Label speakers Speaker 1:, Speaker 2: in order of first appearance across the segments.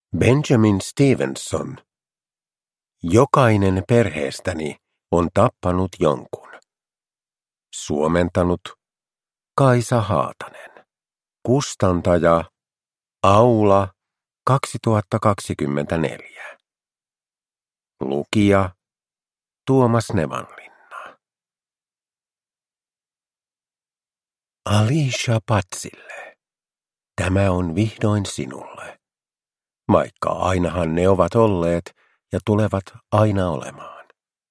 Speaker 1: Benjamin Stevenson. Jokainen perheestäni on tappanut jonkun. Suomentanut Kaisa Haatanen. Kustantaja Aula 2024. Lukija Tuomas Nevanlinna. Alicia Patsille. Tämä on vihdoin sinulle. Vaikka ainahan ne ovat olleet ja tulevat aina olemaan.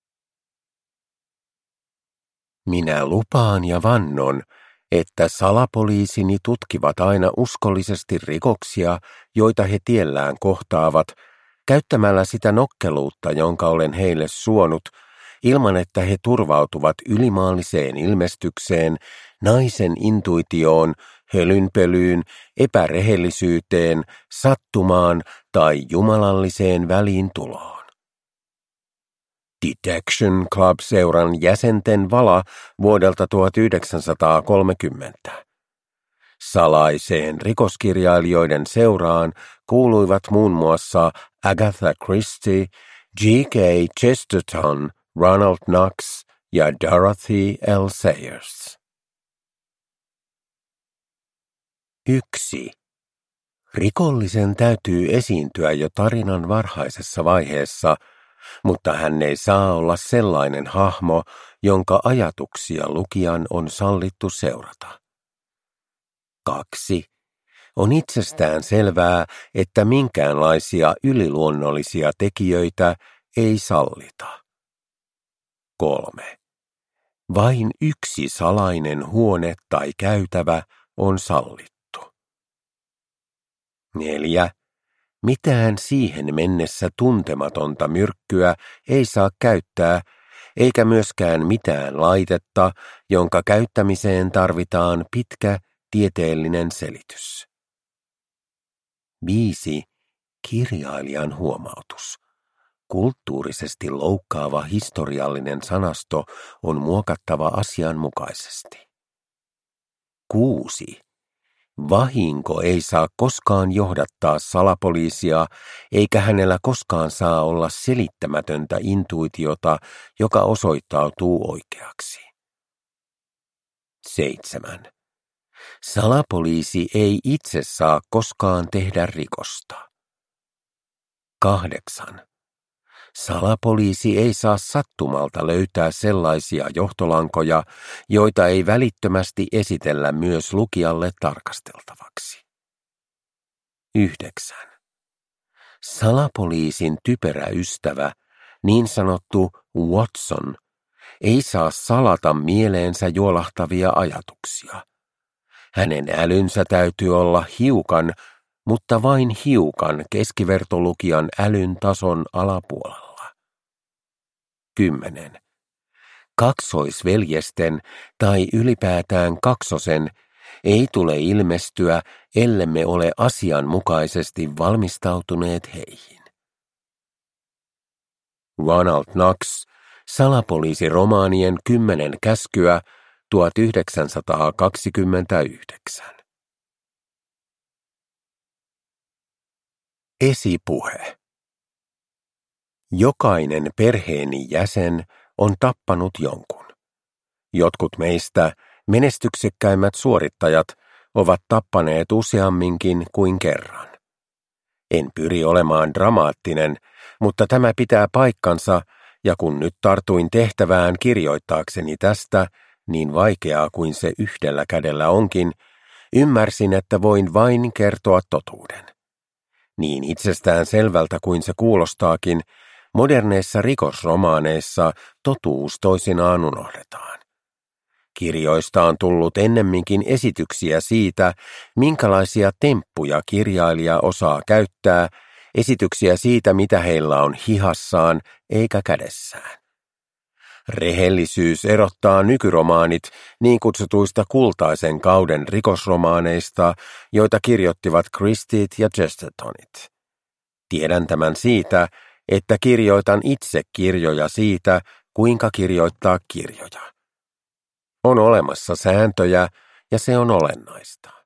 Speaker 1: Minä lupaan ja vannon, että salapoliisini tutkivat aina uskollisesti rikoksia, joita he tiellään kohtaavat, käyttämällä sitä nokkeluutta, jonka olen heille suonut, ilman että he turvautuvat ylimaalliseen ilmestykseen, naisen intuitioon, hölynpölyyn, epärehellisyyteen, sattumaan tai jumalalliseen väliintuloon. Detection Club-seuran jäsenten vala vuodelta 1930. Salaiseen rikoskirjailijoiden seuraan kuuluivat muun muassa Agatha Christie, G.K. Chesterton, Ronald Knox ja Dorothy L. Sayers. 1. Rikollisen täytyy esiintyä jo tarinan varhaisessa vaiheessa, mutta hän ei saa olla sellainen hahmo, jonka ajatuksia lukijan on sallittu seurata. 2. On itsestään selvää, että minkäänlaisia yliluonnollisia tekijöitä ei sallita. 3. Vain yksi salainen huone tai käytävä on sallittu. 4. Mitään siihen mennessä tuntematonta myrkkyä ei saa käyttää, eikä myöskään mitään laitetta, jonka käyttämiseen tarvitaan pitkä tieteellinen selitys. 5. Kirjailijan huomautus. Kulttuurisesti loukkaava historiallinen sanasto on muokattava asianmukaisesti. 6. Vahinko ei saa koskaan johdattaa salapoliisia, eikä hänellä koskaan saa olla selittämätöntä intuitiota, joka osoittautuu oikeaksi. 7. Salapoliisi ei itse saa koskaan tehdä rikosta. 8. Salapoliisi ei saa sattumalta löytää sellaisia johtolankoja, joita ei välittömästi esitellä myös lukijalle tarkasteltavaksi. 9. Salapoliisin typerä ystävä, niin sanottu Watson, ei saa salata mieleensä juolahtavia ajatuksia. Hänen älynsä täytyy olla hiukan, mutta vain hiukan keskivertolukijan älyn tason alapuolella. 10. Kaksoisveljesten tai ylipäätään kaksosen ei tule ilmestyä, ellemme ole asianmukaisesti valmistautuneet heihin. Ronald Knox, salapoliisiromaanien 10 käskyä, 1929. Esipuhe. Jokainen perheeni jäsen on tappanut jonkun. Jotkut meistä, menestyksekkäimmät suorittajat, ovat tappaneet useamminkin kuin kerran. En pyri olemaan dramaattinen, mutta tämä pitää paikkansa, ja kun nyt tartuin tehtävään kirjoittaakseni tästä, niin vaikeaa kuin se yhdellä kädellä onkin, ymmärsin, että voin vain kertoa totuuden. Niin itsestään selvältä kuin se kuulostaakin, moderneissa rikosromaaneissa totuus toisinaan unohdetaan. Kirjoista on tullut ennemminkin esityksiä siitä, minkälaisia temppuja kirjailija osaa käyttää, esityksiä siitä, mitä heillä on hihassaan eikä kädessään. Rehellisyys erottaa nykyromaanit niin kutsutuista kultaisen kauden rikosromaaneista, joita kirjoittivat Christiet ja Chestertonit. Tiedän tämän siitä, että kirjoitan itse kirjoja siitä, kuinka kirjoittaa kirjoja. On olemassa sääntöjä, ja se on olennaista.